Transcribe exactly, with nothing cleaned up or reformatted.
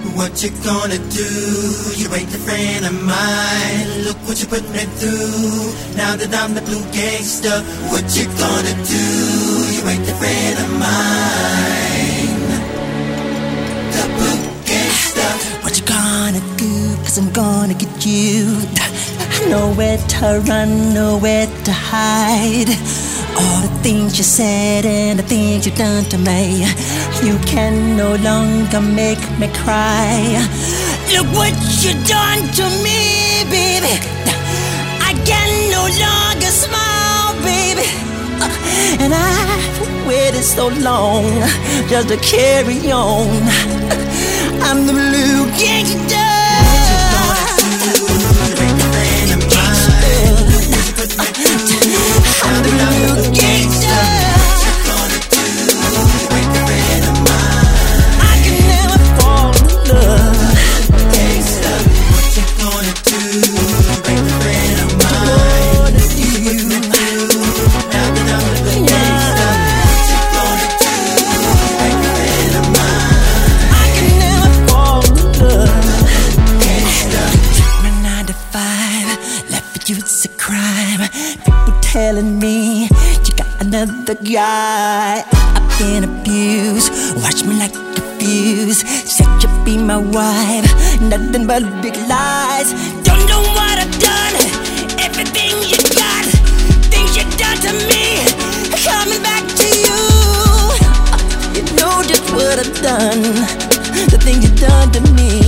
What you gonna do? You ain't a friend of mine. Look what you put me through. Now that I'm the blue gangster, what you gonna do? You ain't a friend of mine. The blue gangster. What you gonna do? Cause I'm gonna get you. Nowhere to run, nowhere to hide. All the things you said and the things you done to me, you can no longer make me cry. Look what you done to me, baby. I can no longer smile, baby. And I've waited so long just to carry on. I'm the blue gangster. I'm the blue gangster. What you gonna do? You ain't a friend of mine. I can never fall in love. Gangster. What you gonna do? You ain't a friend of mine. What You put me through. Now that I'm the blue gangster. What you gonna do? You ain't a friend of mine. I can never fall in love. Gangster. My nine to five, left for you it's a crime. People telling me you got another guy. I've been abused, watch me like a fuse. Said you'd be my wife, nothing but big lies. Don't know what I've done, everything you got, things you done to me, coming back to you. You know just what I've done, the thing you done to me.